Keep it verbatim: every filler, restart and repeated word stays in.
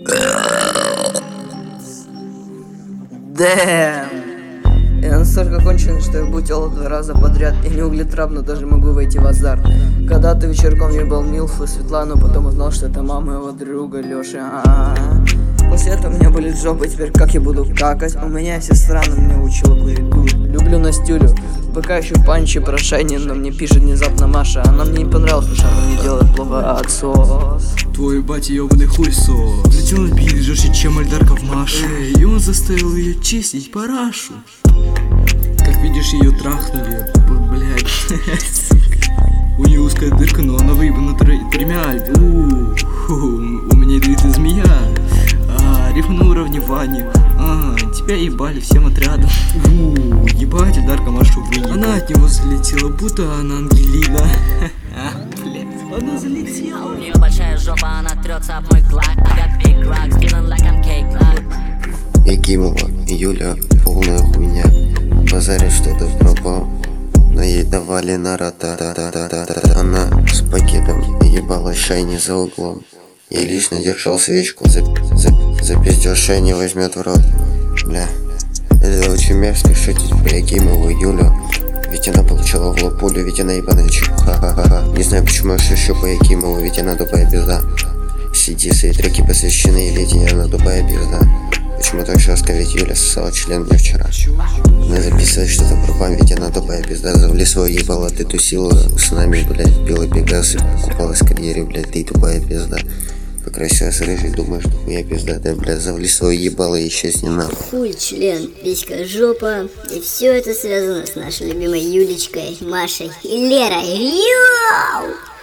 Дэм. Я настолько конченый, что я бутел два раза подряд. И не углетрапно даже могу войти в азарт. Когда-то вечерком ебал Милфу и Светлану, потом узнал, что это мама его друга Лёши. А-а-а. После этого у меня болит жопа, теперь как я буду какать? У меня сестра на меня учила курить дур. Люблю Настюлю, пока еще панчи про Шайни, но мне пишет внезапно Маша. Она мне не понравилась, потому что она мне делает плохо отсос. Твой батя ёбаный хуйсос влетел на бит жестче, чем Альдарка в Маше. И он заставил ее чистить парашу. Как видишь, ее трахнули, блядь. У нее узкая дырка, но она выебана тремя. У меня ядовитая змея. А, рифм на уровне Вани. А, тебя ебали всем отрядом. У, ебать, Альдарка Машу выебала. Она от него залетела, будто она Ангелина. Блядь, она залетела. У нее большая жопа, она трется об мой клак. I got big rocks, feeling like I'm cake lock. Якимова, Юля, полная хуйня. Базарит что-то пропал, но ей давали на рота. Она с пакетом ебала Шайни за углом. Я лично держал свечку, за, за, за пиздеж Шайни возьмет в рот. Бля, это очень мерзко шутить про Якимову Юлю. Ведь она получила в лоб пулю, ведь она ебаная чепуха. Ха-ха-ха. Не знаю, почему я шучу по Якимову, ведь она тупая пизда. Сиди, свои треки посвящены Елите, она тупая пизда. Почему так жестко, ведь Юля сосала член мне вчера. Она записывает что-то про пам, ведь она тупая пизда. Завли свое ебало, ты тусила с нами, блядь, пила пегасы, купалась в карьере, блядь, ты тупая пизда. Покрасилась рыжей, думаешь, что хуя пизда, да, блядь, завли свое ебало и исчезни нахуй. Хуй, член, писька, жопа. И все это связано с нашей любимой Юлечкой, Машей и Лерой. Йоу!